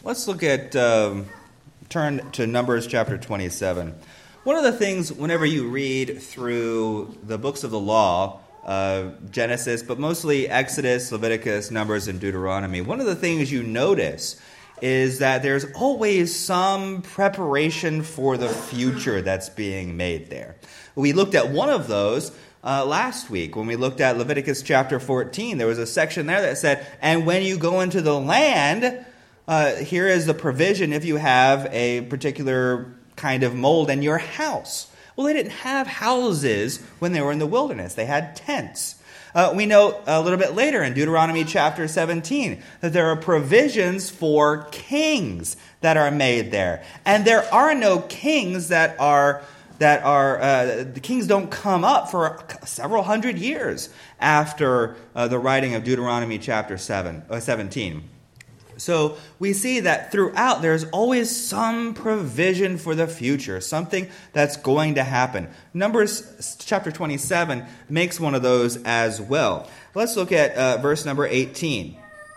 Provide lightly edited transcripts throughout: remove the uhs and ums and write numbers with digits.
Let's look at, turn to Numbers chapter 27. One of the things, whenever you read through the books of the law, Genesis, but mostly Exodus, Leviticus, Numbers, and Deuteronomy, one of the things you notice is that there's always some preparation for the future that's being made there. We looked at one of those last week when we looked at Leviticus chapter 14. There was a section there that said, and when you go into the land, here is the provision if you have a particular kind of mold in your house. Well, they didn't have houses when they were in the wilderness. They had tents. We know a little bit later in Deuteronomy chapter 17 that there are provisions for kings that are made there. And there are no kings the kings don't come up for several hundred years after the writing of Deuteronomy chapter 17. So we see that throughout there's always some provision for the future, something that's going to happen. Numbers chapter 27 makes one of those as well. Let's look at verse number 18.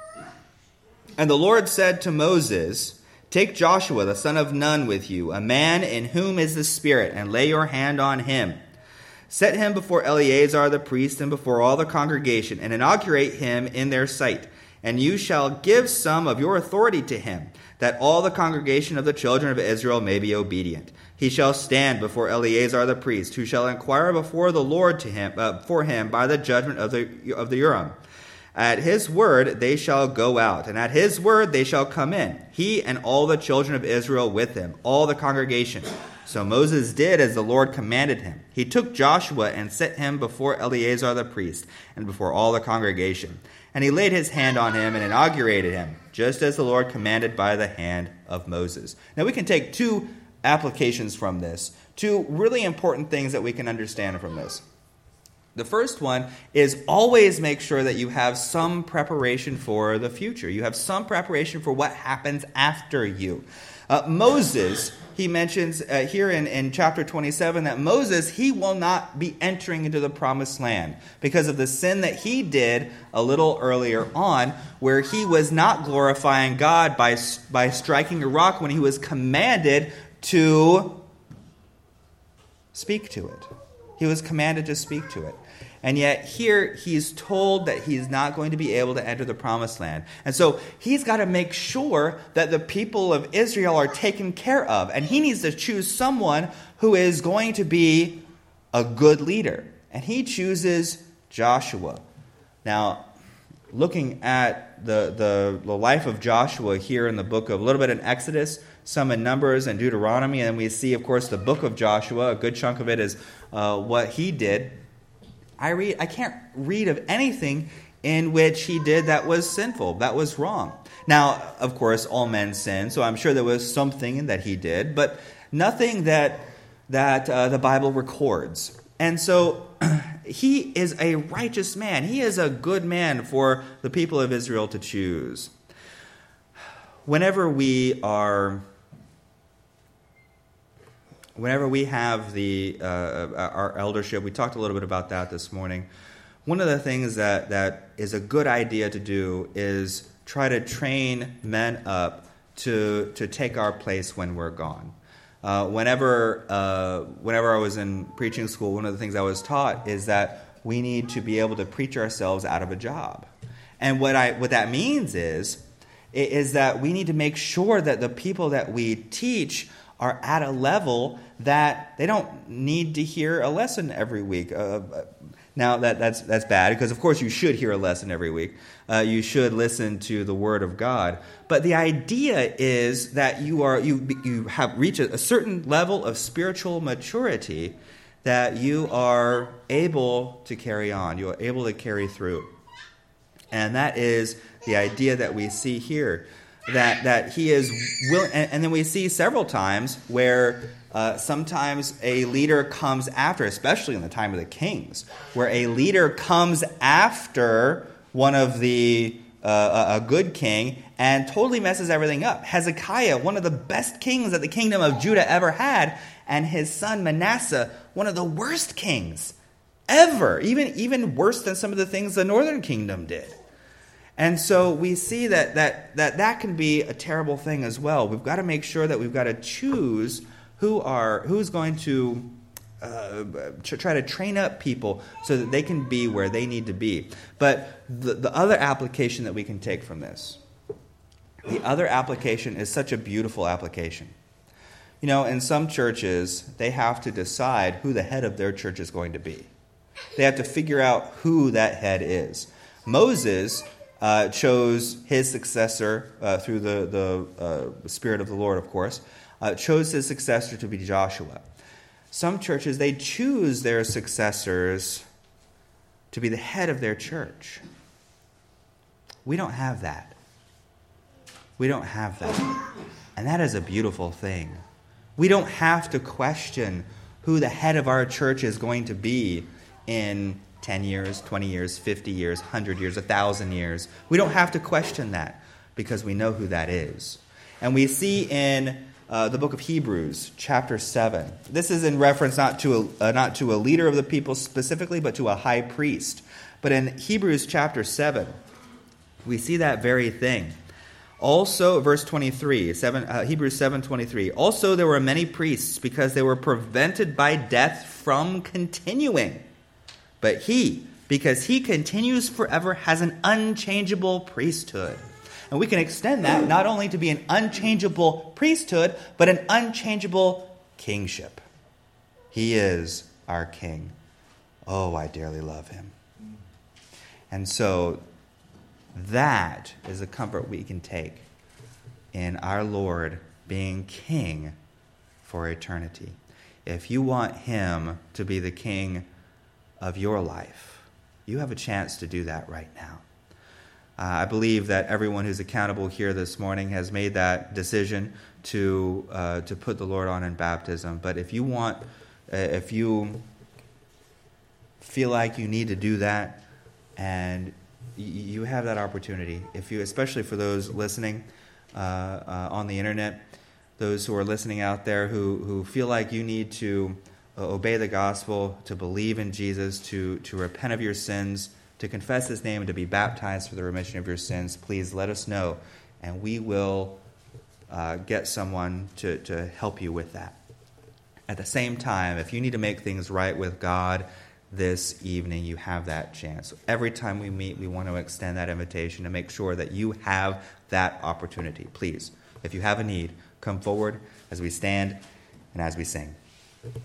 And the Lord said to Moses, "Take Joshua the son of Nun with you, a man in whom is the Spirit, and lay your hand on him. Set him before Eleazar the priest and before all the congregation, and inaugurate him in their sight. And you shall give some of your authority to him, that all the congregation of the children of Israel may be obedient. He shall stand before Eleazar the priest, who shall inquire before the Lord for him by the judgment of the Urim. At his word they shall go out, and at his word they shall come in, he and all the children of Israel with him, all the congregation." So Moses did as the Lord commanded him. He took Joshua and set him before Eleazar the priest and before all the congregation. And he laid his hand on him and inaugurated him, just as the Lord commanded by the hand of Moses. Now we can take two applications from this, two really important things that we can understand from this. The first one is always make sure that you have some preparation for the future. You have some preparation for what happens after you. Moses, he mentions here in chapter 27 that Moses, he will not be entering into the promised land because of the sin that he did a little earlier on, where he was not glorifying God by striking a rock when he was commanded to speak to it. He was commanded to speak to it. And yet here he's told that he's not going to be able to enter the promised land. And so he's got to make sure that the people of Israel are taken care of. And he needs to choose someone who is going to be a good leader. And he chooses Joshua. Now, looking at the life of Joshua here in the book of, a little bit in Exodus, some in Numbers and Deuteronomy, and we see, of course, the book of Joshua. A good chunk of it is what he did. I can't read of anything in which he did that was sinful, that was wrong. Now, of course, all men sin, so I'm sure there was something that he did, but nothing that the Bible records. And so he is a righteous man. He is a good man for the people of Israel to choose. Whenever we have our eldership, we talked a little bit about that this morning. One of the things that is a good idea to do is try to train men up to take our place when we're gone. Whenever I was in preaching school, one of the things I was taught is that we need to be able to preach ourselves out of a job. And what that means is that we need to make sure that the people that we teach are at a level that they don't need to hear a lesson every week. Now that's bad, because of course you should hear a lesson every week. You should listen to the Word of God. But the idea is that you have reached a certain level of spiritual maturity that you are able to carry on. You are able to carry through. And that is the idea that we see here. That he is willing, and then we see several times where sometimes a leader comes after, especially in the time of the kings, where a leader comes after one of a good king and totally messes everything up. Hezekiah, one of the best kings that the kingdom of Judah ever had, and his son Manasseh, one of the worst kings ever, even worse than some of the things the northern kingdom did. And so we see that can be a terrible thing as well. We've got to make sure that we've got to choose who's going to try to train up people so that they can be where they need to be. But the other application that we can take from this, the other application is such a beautiful application. You know, in some churches, they have to decide who the head of their church is going to be. They have to figure out who that head is. Moses chose his successor through the Spirit of the Lord, of course, chose his successor to be Joshua. Some churches, they choose their successors to be the head of their church. We don't have that. We don't have that. And that is a beautiful thing. We don't have to question who the head of our church is going to be in 10 years, 20 years, 50 years, 100 years, 1,000 years. We don't have to question that because we know who that is. And we see in the book of Hebrews, chapter 7. This is in reference not to a leader of the people specifically, but to a high priest. But in Hebrews chapter 7, we see that very thing. Also, verse 23, Hebrews 7:23. Also, there were many priests because they were prevented by death from continuing. But he, because he continues forever, has an unchangeable priesthood. And we can extend that not only to be an unchangeable priesthood, but an unchangeable kingship. He is our king. Oh, I dearly love him. And so that is a comfort we can take in our Lord being king for eternity. If you want him to be the king of your life, you have a chance to do that right now. I believe that everyone who's accountable here this morning has made that decision to put the Lord on in baptism. But if you feel like you need to do that, and you have that opportunity, especially for those listening on the internet, those who are listening out there who feel like you need to obey the gospel, to believe in Jesus, to repent of your sins, to confess his name, and to be baptized for the remission of your sins, please let us know, and we will get someone to help you with that. At the same time, if you need to make things right with God this evening, you have that chance. Every time we meet, we want to extend that invitation to make sure that you have that opportunity. Please, if you have a need, come forward as we stand and as we sing.